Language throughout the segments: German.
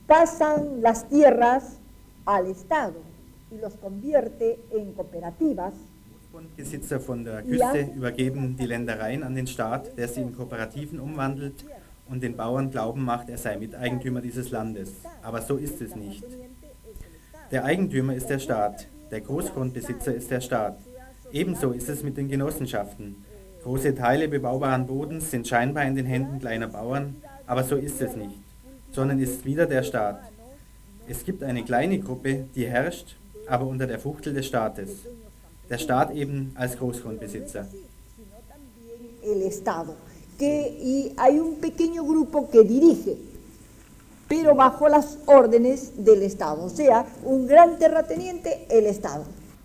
pasan las tierras al Estado y los convierte en cooperativas. Großgrundbesitzer von der Küste übergeben die Ländereien an den Staat, der sie in Kooperativen umwandelt und den Bauern glauben macht, er sei Miteigentümer dieses Landes. Aber so ist es nicht. Der Eigentümer ist der Staat, der Großgrundbesitzer ist der Staat. Ebenso ist es mit den Genossenschaften. Große Teile bebaubaren Bodens sind scheinbar in den Händen kleiner Bauern, aber so ist es nicht, sondern ist wieder der Staat. Es gibt eine kleine Gruppe, die herrscht, aber unter der Fuchtel des Staates. Der Staat eben als Großgrundbesitzer. El Estado, y hay un pequeño grupo que dirige, pero bajo las órdenes del Estado, o sea, un gran terrateniente, el Estado.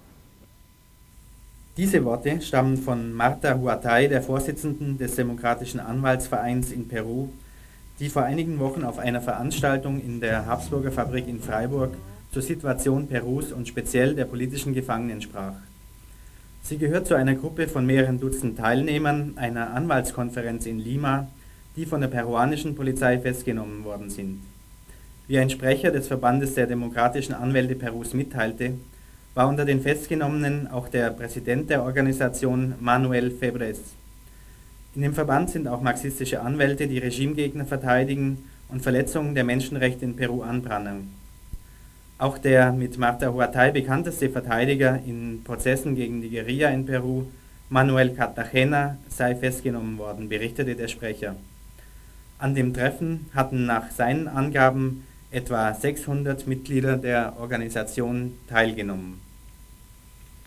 Diese Worte stammen von Marta Huatay, der Vorsitzenden des Demokratischen Anwaltsvereins in Peru, die vor einigen Wochen auf einer Veranstaltung in der Habsburger Fabrik in Freiburg zur Situation Perus und speziell der politischen Gefangenen sprach. Sie gehört zu einer Gruppe von mehreren Dutzend Teilnehmern einer Anwaltskonferenz in Lima, die von der peruanischen Polizei festgenommen worden sind. Wie ein Sprecher des Verbandes der demokratischen Anwälte Perus mitteilte, war unter den Festgenommenen auch der Präsident der Organisation Manuel Febres. In dem Verband sind auch marxistische Anwälte, die Regimegegner verteidigen und Verletzungen der Menschenrechte in Peru anprangern. Auch der mit Marta Huatay bekannteste Verteidiger in Prozessen gegen die Guerilla in Peru, Manuel Cartagena, sei festgenommen worden, berichtete der Sprecher. An dem Treffen hatten nach seinen Angaben etwa 600 Mitglieder der Organisation teilgenommen.